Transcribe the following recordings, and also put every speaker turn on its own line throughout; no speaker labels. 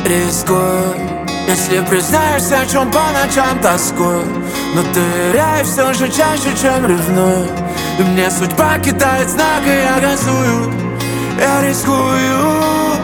Рискую, если признаешься, о чем по ночам тоскую. Но доверяю все же чаще, чем ревную. И мне судьба кидает знак, и я газую. Я рискую.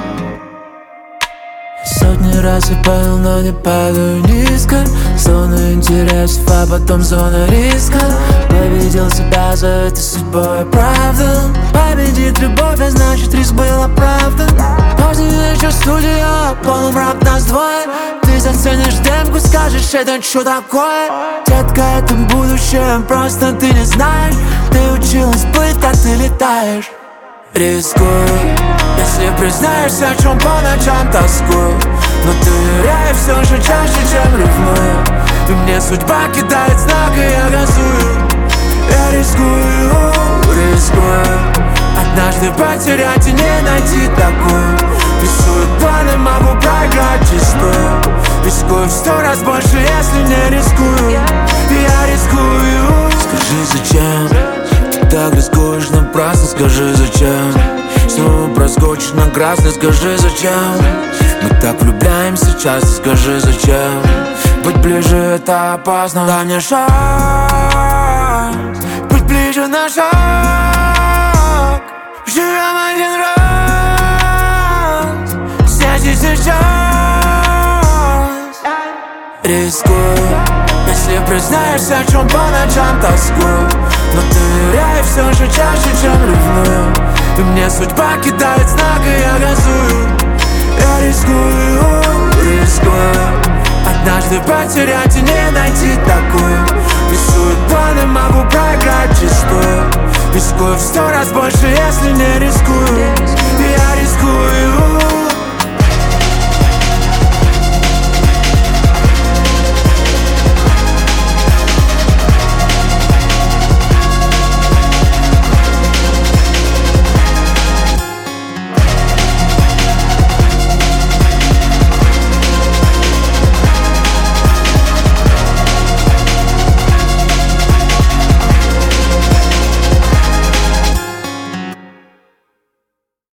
Сотни раз я падал, но не падаю низко. Зона интересов, а потом зона риска. Победил себя, за это судьбой оправдан. Победит любовь, а значит риск был оправдан. Поздний вечер, студия, полумрак нас двое. Ты заценишь демку, скажешь, это что такое? Детка, это будущее, просто ты не знаешь. Ты училась плыть, как ты летаешь. Рискую, если признаешься, о чем по ночам тоскую. Но доверяю все же чаще, чем ревную. И мне судьба кидает знак, и я газую. Я рискую, рискую. Однажды потерять и не найти такую. Рисую планы, могу проиграть чистую. Рискую в 100 раз больше, если не рискую. Я рискую. Скажи, зачем ты так рискуешь напрасно? Скажи, зачем снова проскочишь на красный? Скажи, зачем мы так влюбляемся часто? Скажи, зачем быть ближе это опасно? Дай мне шанс быть ближе на шаг. Живем один раз, здесь и сейчас. Рискую, если признаешься, о чем по ночам тоскую. Но доверяю все же чаще, чем ревную. И мне судьба кидает знак, и я газую. Я рискую, рискую. Однажды потерять и не найти такую. Рисую планы, могу проиграть чистую. Рискую в 100 раз больше, если не рискую. Я рискую.